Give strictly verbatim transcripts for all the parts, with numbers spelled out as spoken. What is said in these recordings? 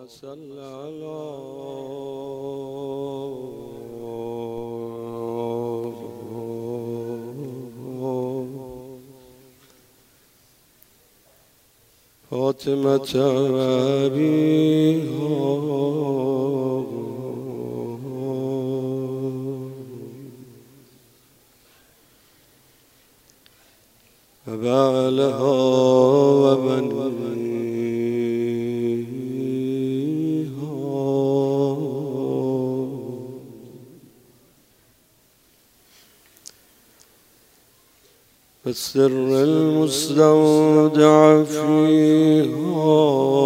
صل على فاطمة أبيها وبعلها وبنيها والسر المستودع فيها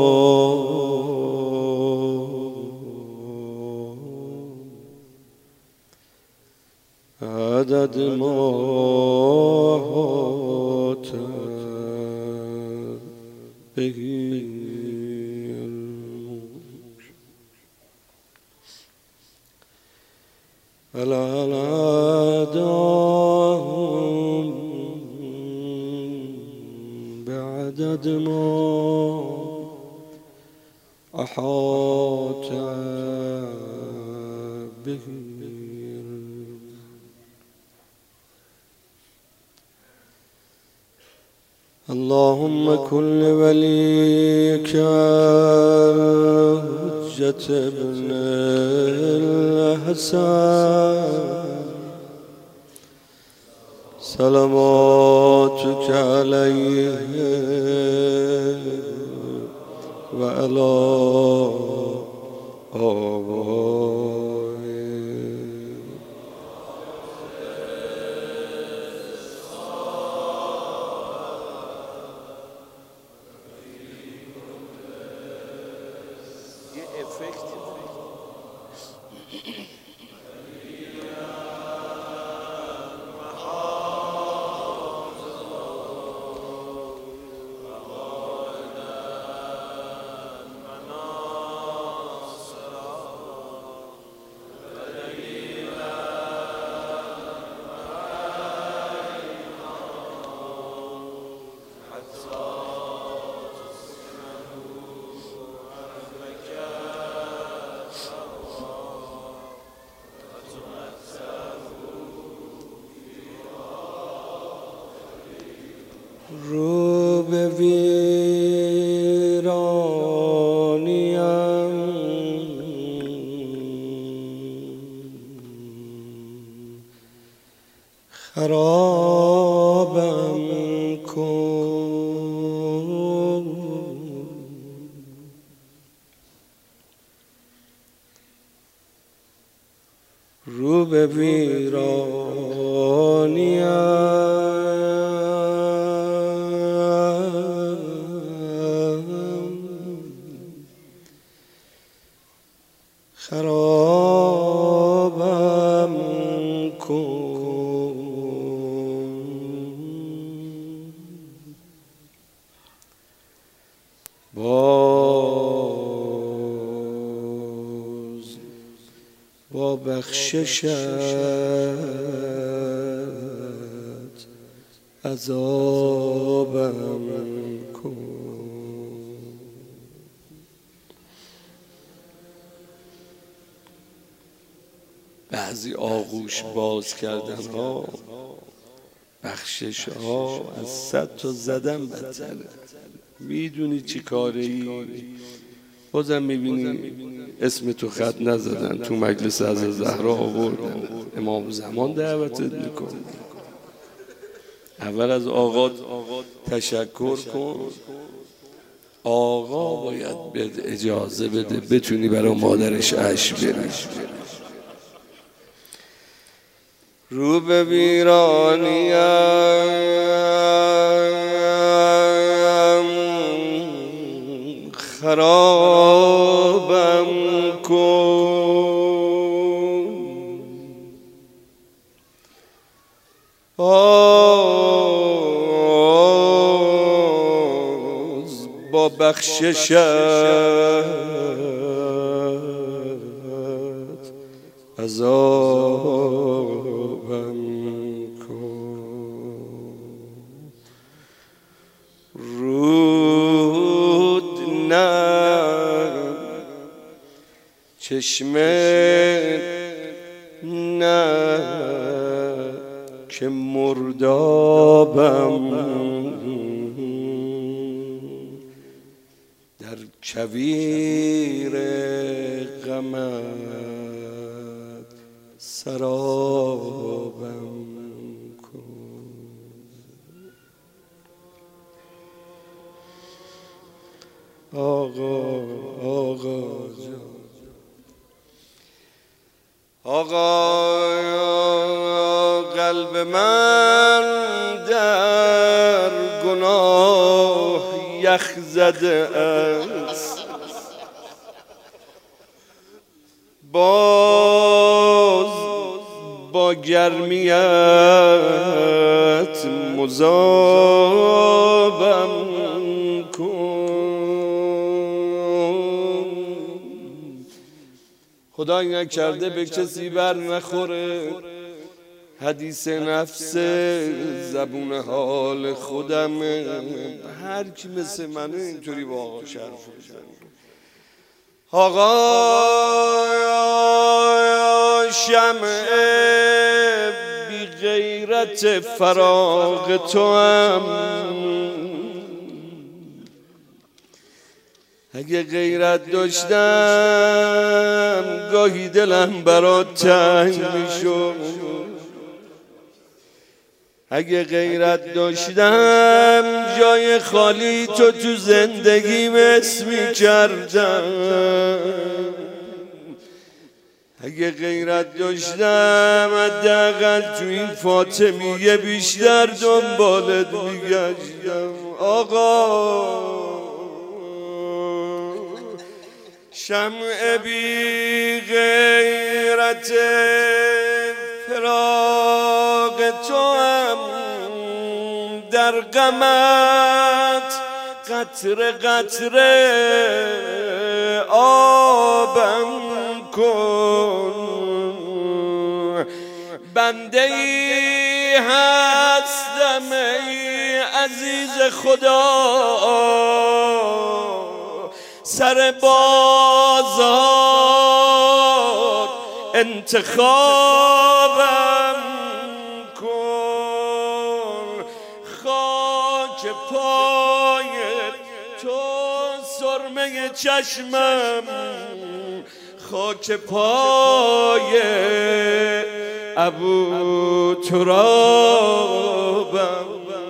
عدد ما أحاط به الملك الأعداء بعدد ما أحاط به. اللهم كن لوليك حجة ابن الحسن صلواتك عليه وعلى آبائه. یه افکت رو به ویرانیم خرابم کن، رو به ویرانیم خرابم کن، باز با بخششت عذابم کن. بعضی آغوش باز کردن ها بخشش ها از صد تا زدن بدتره. میدونی چی کاره ای؟ بازم میبینی اسم تو خط نزدن، تو مجلس از زهرا آوردن، امام زمان دعوتت میکن. اول از آقا تشکر کن، آقا باید بهت اجازه بده بتونی برای مادرش عشق بری. رو به ویرانیم خرابم کن، باز با بخششت عذابم کن. رود نه چشمه نه که مردابم در کویر غمت سرابم کن. آقا آقا جان، آقا قلب من در گناه یخ زده است، باز با گرمیت مذابم کن. خدای نکرده به کسی بر نخوره حدیث نفس زبون حال خودم، هر کی مثل منه اینطوری با آقا شرف بزنه. آقا شمع بی غیرت فراق تو هم، اگه غیرت داشتم گاهی دلم برات تنگ میشد، اگه غیرت داشتم جای خالی تو تو زندگیم اسم می‌کردم، اگه غیرت داشتم حداقل تو این فاطمیه بیشتر دنبالت میگشتم. آقا شمع بی غیرت فراق تو هم در غمت قطره قطره آبم کن. بنده ای هستم ای عزیز خدا، سر بازار انتخابم کن. خاک پای تو سرمه چشمم، خاک پای ابو ترابم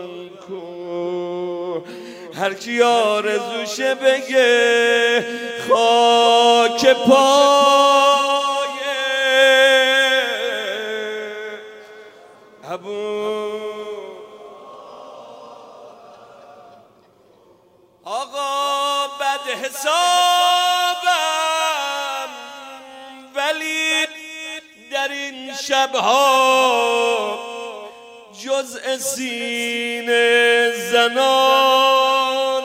کن. هر کی آرزوشه بگه خاک پای ابو. آقا بد حسابم ولی در این شبها جز سینه زنان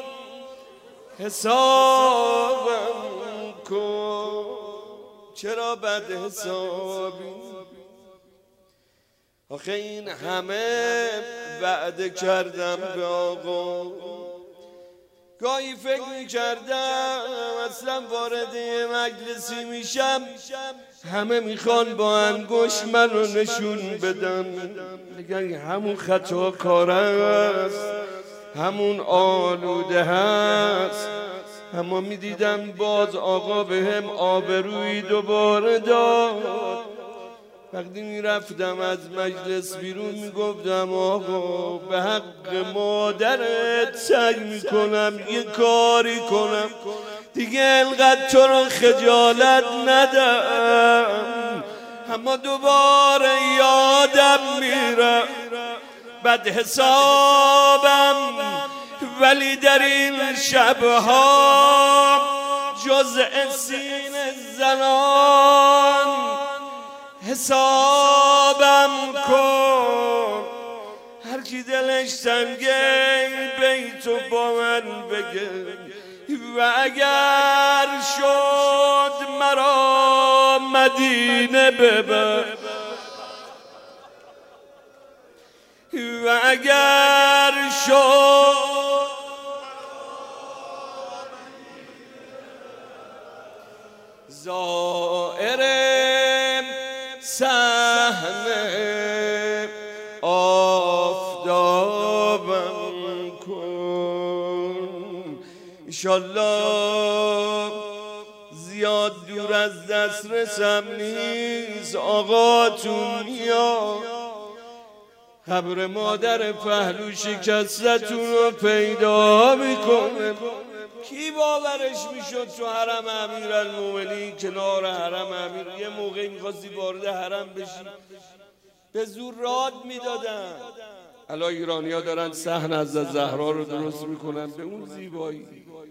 حسابم کن. چرا بد حسابی؟ آخه این همه وعده کردم به آقا، گاهی فکر میکردم اصلا وارد مجلسی میشم همه میخوان با انگشت من رو نشون بدن، میگن همون خطا کار است، همون آلوده هست. اما میدیدم باز آقا به هم آبرویی دوباره داد. وقتی میرفتم از مجلس بیرون میگفتم آقا به حق مادرت سعی میکنم یه کاری کنم دیگه انقدر تو رو خجالت ندم، اما دوباره یادم میره بد حسابم ولی در این شبها جز سینه زنان حسابم کن. هر کی دلش تنگه بیتو با من بگه و اگر شد مرا مدینه ببر، و اگر شد زائر صحنه آفتابم کن، ایشالله زیاد دور از دسترسم نیست آقاتون میاد، قبر مادر پهلو شکستتون رو پیدا میکنه. کی باورش میشد تو حرم امیرالمومنین کنار حرم امیر یه موقعی میخواستی وارد حرم بشی به زور راد میدادن؟ الان ایرانی ها دارن صحن از زهرا رو درست میکنن به اون زیبایی.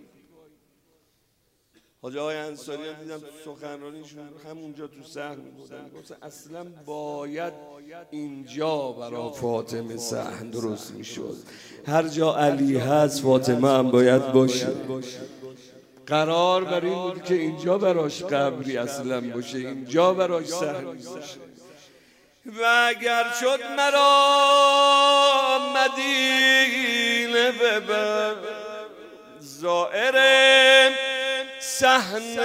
حاجی آقای انصاری هم دیدم سخنرانیشون همونجا تو صحن بودن، گفتن اصلا باید اینجا برای فاطمه صحن درست میشد، هر جا علی هست فاطمه هم باید باشه. قرار بر این بود که اینجا براش قبری اصلا باشه، اینجا براش صحن باشه. و اگر شد مرا مدینه ببر، زائر صحن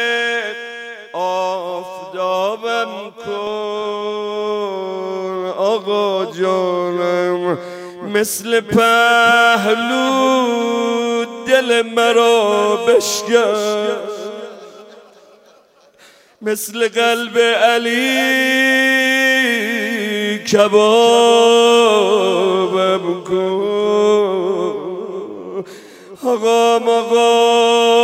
آفتابم کن، آقا جانم مثل پهلو دل مرا بشکن، مثل قلب علی کبابم کن، آقا آقا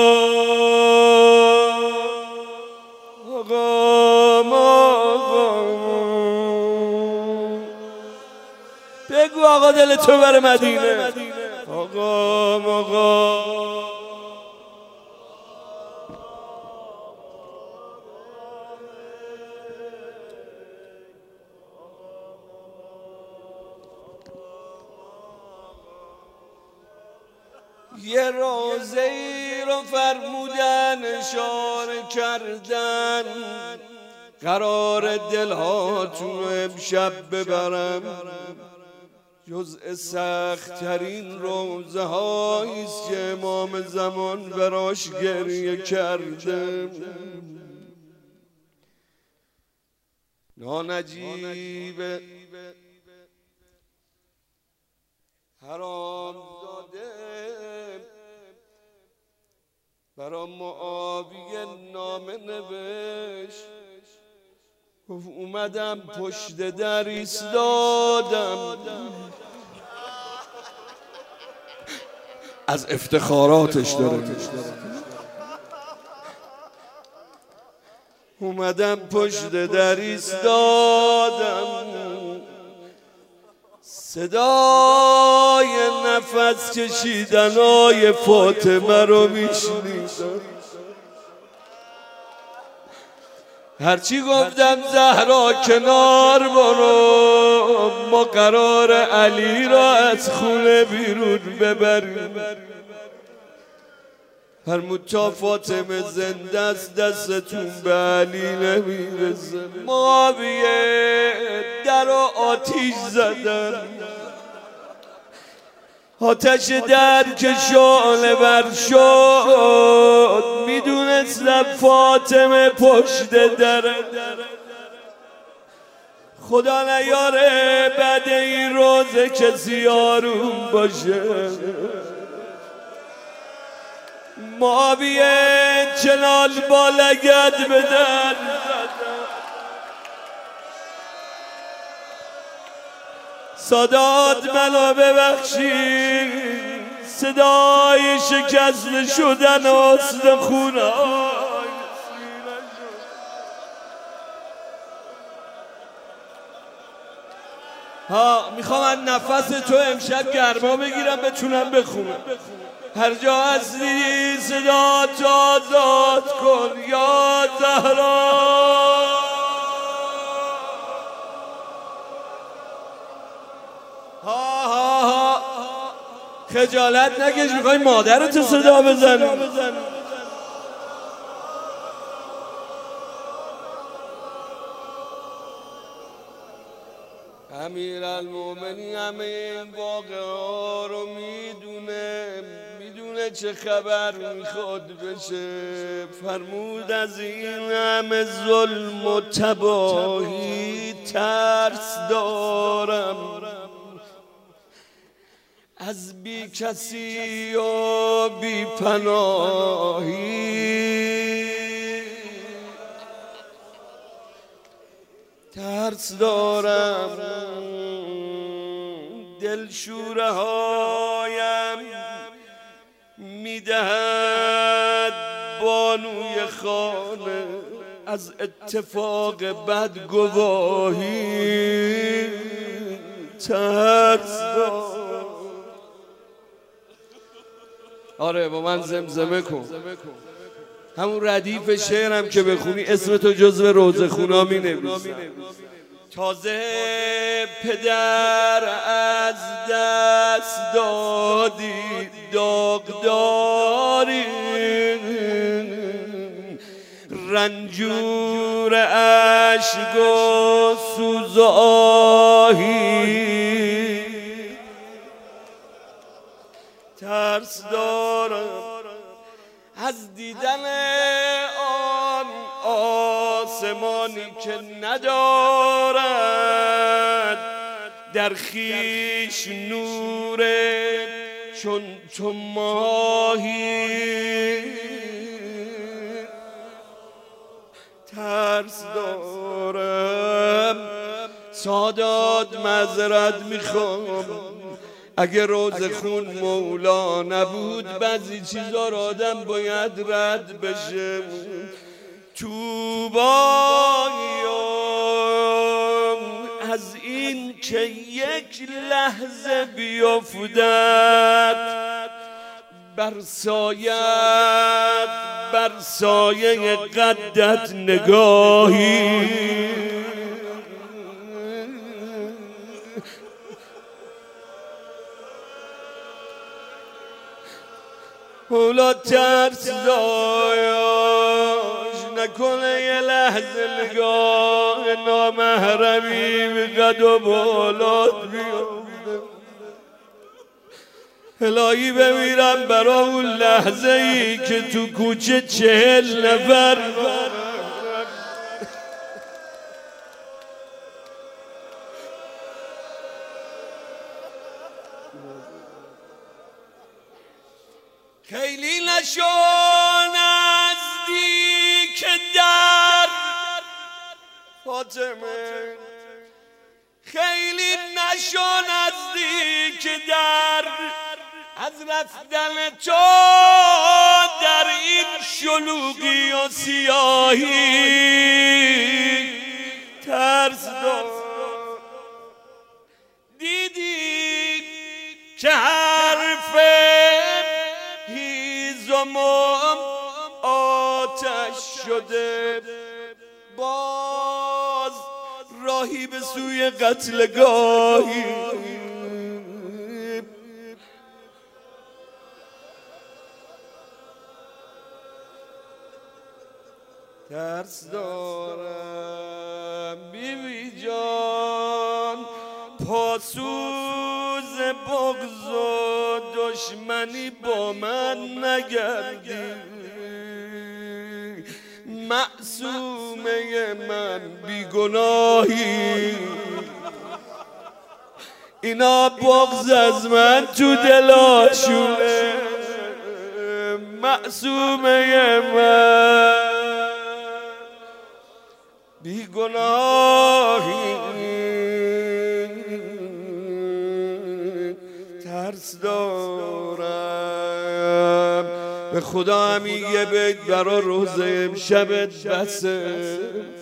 بگو آقا دل تو بر مدینه، آقا آقا یه روزه ای رو فرمودن اشاره کردن، قرار دلهاتون رو امشب ببرم، جزء سخت ترین روزه هاییست که امام زمان براش گریه کرده. نانجیب حرام زاده برا معاویه نامه نوشت، گفت اومدم پشت در ایستادم، از افتخاراتش داره، اومدم پشت در ایستادم، صدای نفس کشیدنای فاطمه رو میشنیدم، هرچی گفتم زهرا کنار برو، ما قرار علی را از خونه بیرون ببریم. فرمود تا فاطمه زنده است دستتون به علی نمیرسه. معاویه در آتیش زدن، آتش در که شعله ور شد، میدونستم فاطمه پشت دره، خدا نیاره بعد این روزه کسی آروم باشه. معاویه چنان با لگد بدن، سادات منو ببخشید، صدای شکست شدن استخونای ها. میخوام از نفس تو امشب گرما بگیرم بتونم بخونم. هر جا هستی صدا تو آزاد کن یا زهرا، ها ها ها خجالت نکش، میخوای مادرتو صدا بزنی. امیرالمومنین همه این واقعه ها رو میدونه، میدونه دیونه چه خبر میخواد بشه. فرمود از این همه ظلم و تباهی ترس دارم، از بی کسی و بی پناهی ترس دارم. دلشوره هایم میدهد بانوی خانه، از اتفاق بد گواهی ترس دارم. آره با من زمزمه کن، همون ردیف شعرم که بخونی اسم تو جزو روزه خونا می نویسم. تازه پدر از دست دادی داغداری، رنجور اشک و سوز و آهی ترس دارم. از دیدن آن آسمانی که ندارد در خیش نور چون تو ماهی ترس دارم. سادات معذرت میخوام، اگه روز خون مولا نبود بعضی چیزا رو آدم باید رد بشه. توبایم از این که یک لحظه بیفتد بر سایت بر سایه قدت نگاهی مولا ترس داشت نکنه یه لحظه نگاه نامحرمی به قد و بالات بیفته. الهی بمیرم برا اون لحظه ای که تو کوچه چهل نفر خیلی نشو نزدیک در فاطمه، خیلی نشو نزدیک در از رفتن تو در این شلوغی و سیاهی ترس دار. دیدی که حرف هیزمم آتش شده، باز راهی به سوی قتلگاهی ترس دارم. بیبی جان پاسوز بغض و دشمنی با من نگردی، معصومه من بیگناهی، اینا بغض از من تو دلاشونه، معصومه من بیگناهی ترس دارم. به خدا همین یه بیت برا روز امشبت بسه.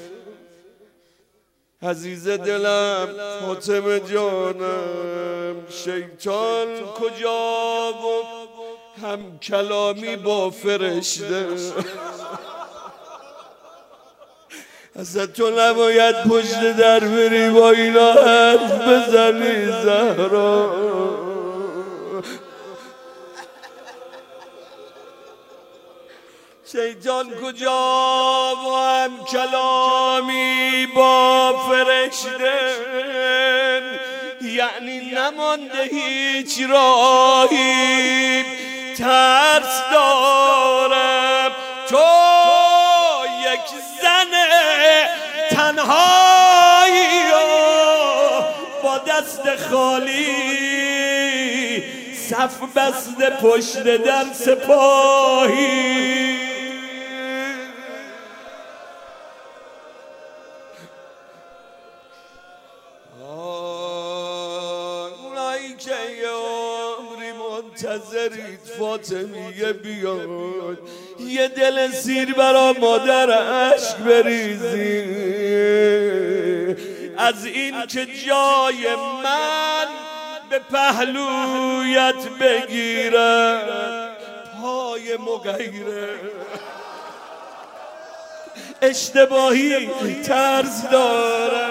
عزیز دلم فاطمه جانم، شیطان کجا و هم کلامی با فرشته، اصلا تو نباید پشت در بری با اینا حرف بزنی زهرا. شیطان کجا و هم کلامی با فرشته، یعنی نمانده هیچ راهی ترس دارم، تو یک زن تنهایی با دست خالی صف بسته پشت در سپاهی. اونایی که یه عمری منتظرید فاطمیه بیاد، یه دل سیر برا مادر عشق بریزی، از این که جای من به پهلویت بگیره پای مغیره. اشتباهی طرز داره،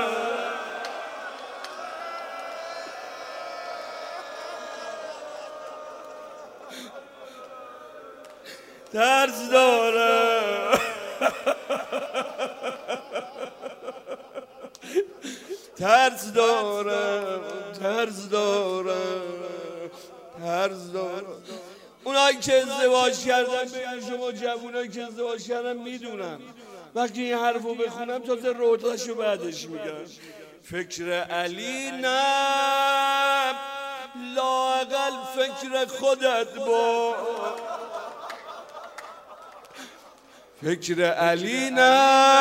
طرز داره، طرز داره، طرز داره، طرز داره. اونایی که ازدواج کردن، بگم شما جوونایی که ازدواج کردن میدونم وقتی این حرفو بخونم تازه روتاشو بعدش میگم. فکر علی نه، لااقل فکر خودت با. فکر علی نه،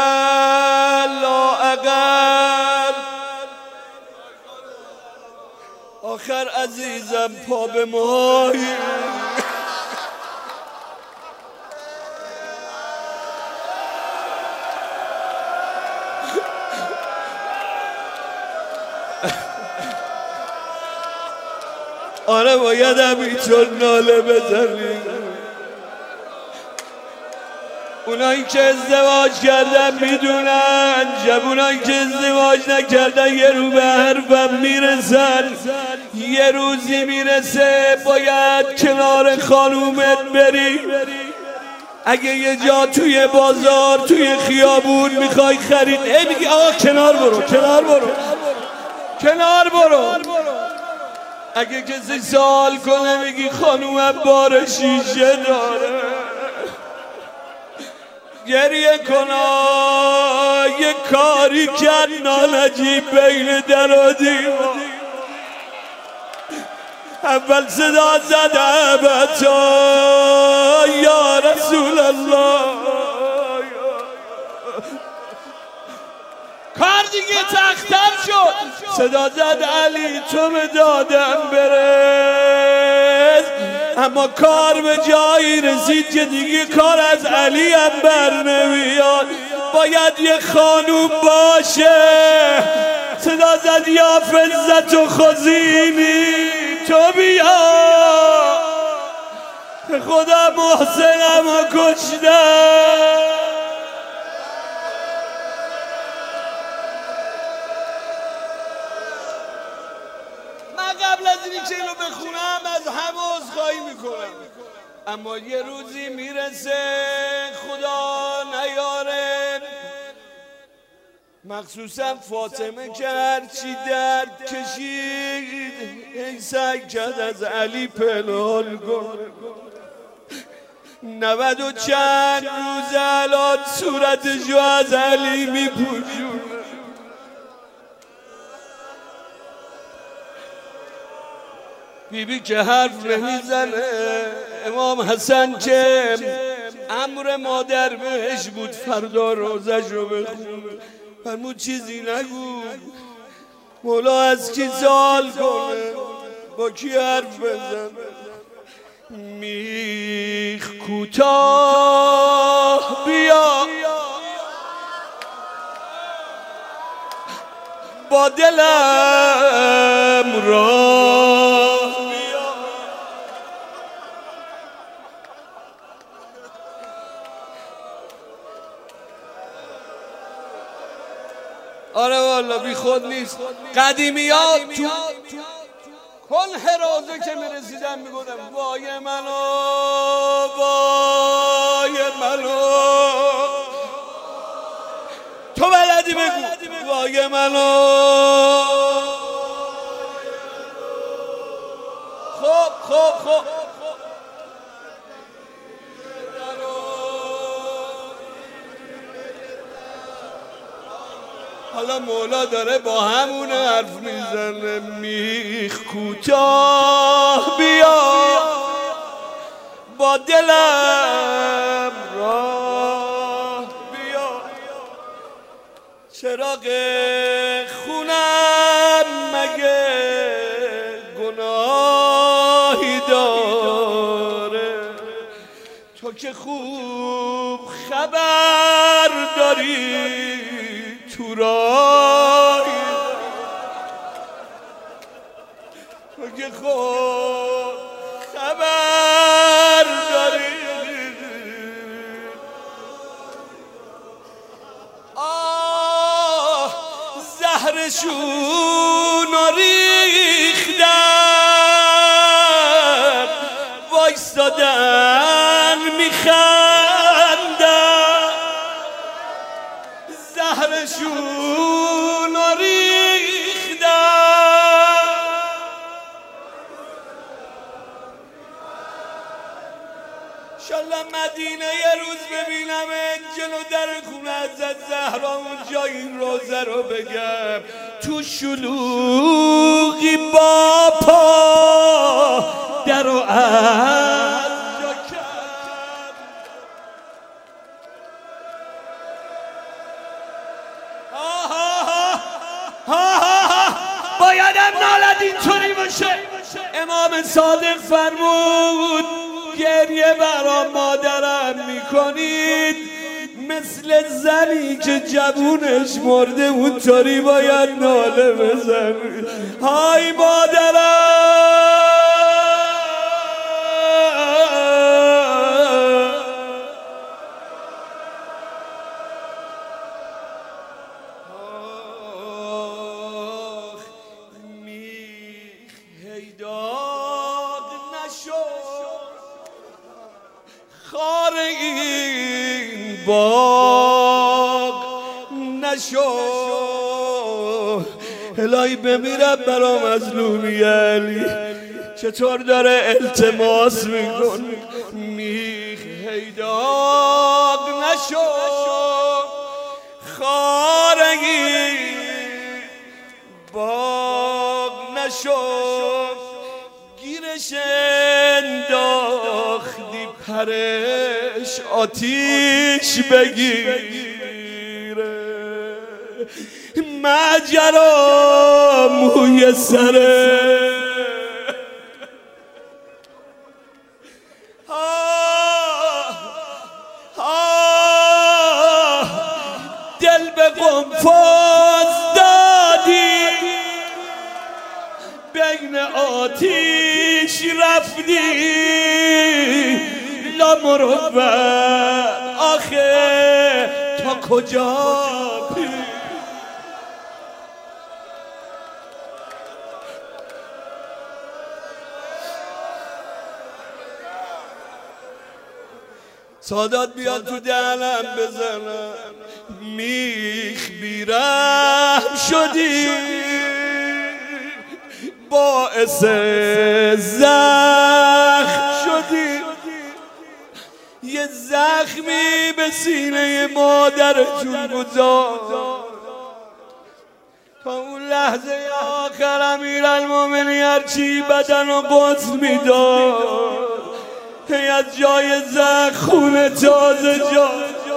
لااقل آخر عزیزم پا به ماهی. آره باید همینطور ناله بزنی. اونایی که ازدواج کردن میدونن، جوونایی که ازدواج نکردن یه رو به حرفم میرسن. یه روزی میرسه باید کنار خانومت بری. اگه یه جا توی بازار توی خیابون میخوای خرید، ای میگی آقا کنار برو، کنار برو، کنار برو. اگه کسی سوال کنه میگی خانومم بار شیشه داره. گریه کنا یه کاری کرد نالجی بین در و دیوار. اول صدا زد ابتا یا رسول الله، کار دیگه تختر شد. صدا زد علی تو به دادم برس، اما کار به جایی رسید که دیگه کار از علی هم بر نمیاد، باید یه خانوم باشه. صدا زد یا فزت و خزینی تو بیا، خدا محسنم و کشتم. قبل از اینی که اینو بخونم از همه عذرخواهی میکنم، اما یه روزی میرسه خدا نیاره، مخصوصا فاطمه که هرچی درد کشید ای سعی کرد از علی پنهان کنه. نود و چند روز الان صورتشو از علی میپوشونه. بی بی که حرف نمیزنه، امام حسن که امر مادر بهش بود فردا روزش رو بخونه، فرمود چیزی نگو، مولا از کی سوال کنه، با کی حرف بزنه. میخ کوتاه بیا با دلم را، آره والا بی خود نیست. قدیمیات تو کل حرازه که میرسیدن میگودم وای منو، وای منو، تو بلدی بگو وای منو. خب خب خب حالا مولا داره با همون حرف میزنه میخ کوتاه بیا با دلم راه بیا چراغ خونم مگه گناهی داره تو که خوب خبر داری تو رای تو که خوب خبر داری آه زهرشون ریختن وایستادن میخندن زهرشون ریختن انشالله مدینه یه روز ببینم جلو در خونه حضرت زهرا اونجا این روزه رو بگم تو شلوغی با پا در و از جا کرد بایدم نالد اینطوری باشه امام صادق فرمود گریه برا مادرم میکنید مثل زنی که جوونش مرده اونطوری باید ناله بزنید های مادرم میخ هیداغ نشو خار این باغ نشو الهی بمیرم برا مظلومی علی چطور داره التماس میکن میخ هیداغ نشو خار این باغ نشو گیرش انداختی پرش آتیش بگیره مجرا موی سره دل به قنفذ دادی بین آتیش رفتی لا مروت آخه تا کجا پی سادات بیاد تو دهنم بزنم میخ بیرحم شدی باعث زخم شدی یه زخمی به سینه مادرتون گذار تا اون لحظه آخر امیرالمومنین هرچی بدن و غسل میداد هی از جای زخم خون تازه جا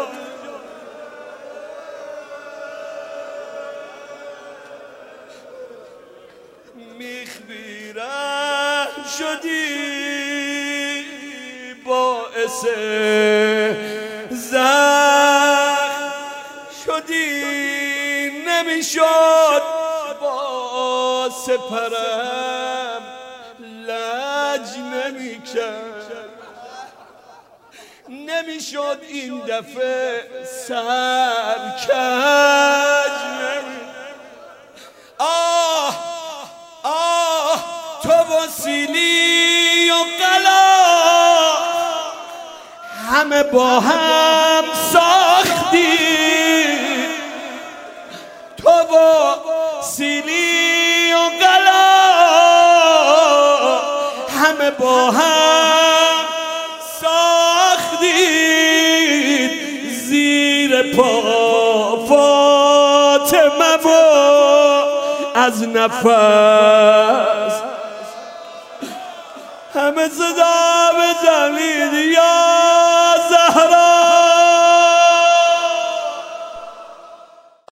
میخ بیرحم شدی باعث زخم شدی نمیشد با سپرم لج نمیکرد نمیشد این دفعه سرکج نمی آه آه تو با سیلی و قلا همه با هم ساختی تو با سیلی و قلا همه با هم ساختی زیر پا فاطمه خاتمم از نفس همه صدا بزنید یا